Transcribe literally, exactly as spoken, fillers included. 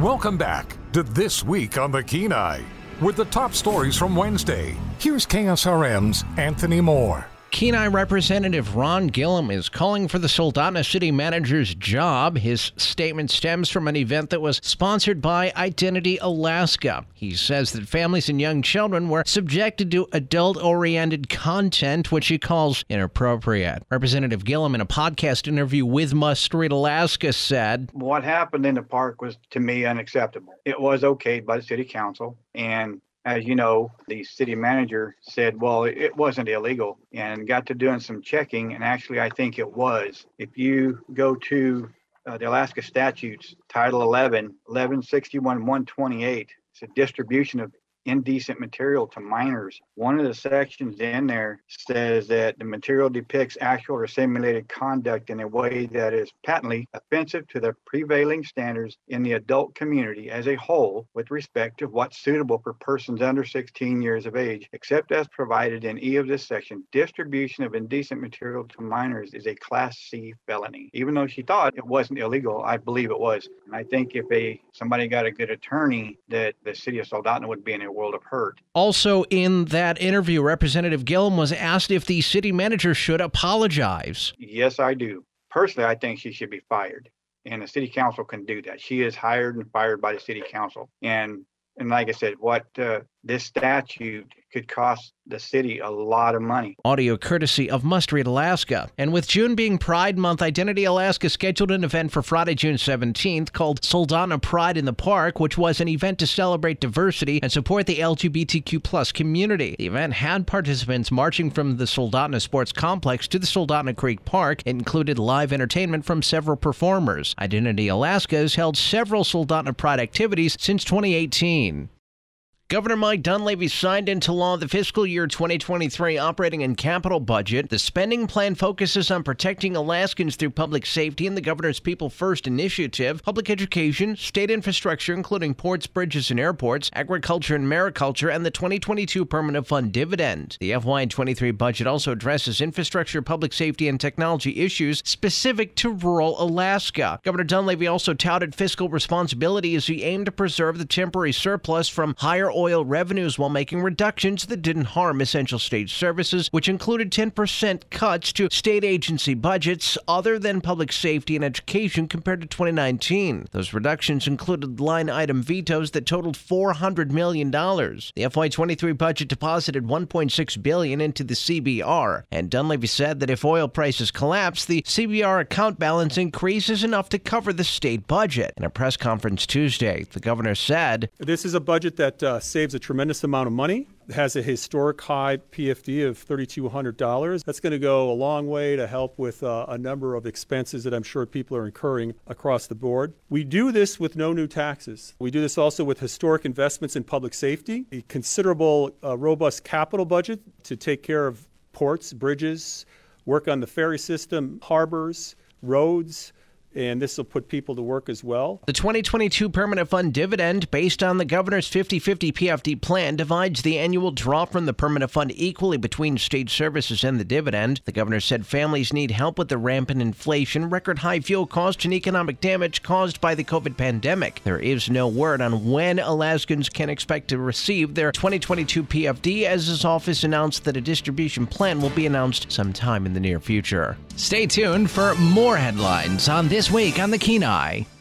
Welcome back to This Week on the Kenai. With the top stories from Wednesday, here's K S R M's Anthony Moore. Kenai Representative Ron Gillum is calling for the Soldotna City Manager's job. His statement stems from an event that was sponsored by Identity Alaska. He says that families and young children were subjected to adult-oriented content, which he calls inappropriate. Representative Gillum, in a podcast interview with Must Read Alaska, said, "What happened in the park was, to me, unacceptable. It was okayed by the city council, and as you know, the city manager said, well, it wasn't illegal, and got to doing some checking, and actually I think it was. If you go to uh, the Alaska statutes, Title eleven, eleven sixty-one one twenty-eight, it's a distribution of indecent material to minors. One of the sections in there says that the material depicts actual or simulated conduct in a way that is patently offensive to the prevailing standards in the adult community as a whole with respect to what's suitable for persons under sixteen years of age, except as provided in E of this section. Distribution of indecent material to minors is a Class C felony." Even though she thought it wasn't illegal, I believe it was. And I think if a somebody got a good attorney, that the city of Soldotna would be in a world of hurt. Also in that interview, Representative Gillum was asked if the city manager should apologize. Yes, I do. Personally, I think she should be fired, and the city council can do that. She is hired and fired by the city council. And and like I said, what uh, this statute could cost the city a lot of money. Audio courtesy of Must Read Alaska. And with June being Pride Month, Identity Alaska scheduled an event for Friday, June seventeenth called Soldotna Pride in the Park, which was an event to celebrate diversity and support the L G B T Q plus community. The event had participants marching from the Soldotna Sports Complex to the Soldotna Creek Park. It included live entertainment from several performers. Identity Alaska has held several Soldotna Pride activities since twenty eighteen. Governor Mike Dunleavy signed into law the fiscal year twenty twenty-three operating and capital budget. The spending plan focuses on protecting Alaskans through public safety and the governor's People First initiative, public education, state infrastructure, including ports, bridges, and airports, agriculture and mariculture, and the twenty twenty-two permanent fund dividend. The F Y twenty-three budget also addresses infrastructure, public safety, and technology issues specific to rural Alaska. Governor Dunleavy also touted fiscal responsibility as he aimed to preserve the temporary surplus from higher oil revenues while making reductions that didn't harm essential state services, which included ten percent cuts to state agency budgets other than public safety and education compared to twenty nineteen. Those reductions included line item vetoes that totaled four hundred million dollars. The F Y twenty-three budget deposited one point six billion dollars into the C B R, and Dunleavy said that if oil prices collapse, the C B R account balance increases enough to cover the state budget. In a press conference Tuesday, the governor said, "This is a budget that uh, saves a tremendous amount of money. It has a historic high P F D of three thousand two hundred dollars. That's going to go a long way to help with uh, a number of expenses that I'm sure people are incurring across the board. We do this with no new taxes. We do this also with historic investments in public safety, a considerable, uh, robust capital budget to take care of ports, bridges, work on the ferry system, harbors, roads, and this will put people to work as well." The twenty twenty-two permanent fund dividend, based on the governor's fifty-fifty P F D plan, divides the annual draw from the permanent fund equally between state services and the dividend. The governor said families need help with the rampant inflation, record high fuel costs, and economic damage caused by the COVID pandemic. There is no word on when Alaskans can expect to receive their twenty twenty-two P F D, as his office announced that a distribution plan will be announced sometime in the near future. Stay tuned for more headlines on This Week on the Kenai.